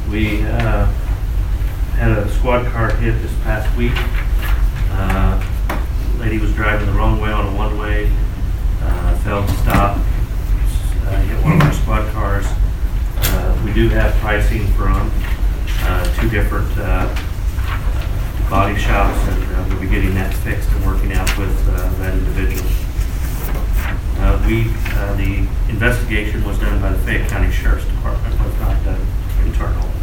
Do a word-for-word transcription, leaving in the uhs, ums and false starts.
We uh, had a squad car hit this past week. Uh, lady was driving the wrong way on a one-way, uh, failed to stop, uh, hit one of our squad cars. Uh, we do have pricing from uh, two different uh, body shops, and uh, we'll be getting that fixed and working out with uh, that individual. Uh, we, uh, the investigation was done by the Fayette County Sheriff's Department, was not done internal.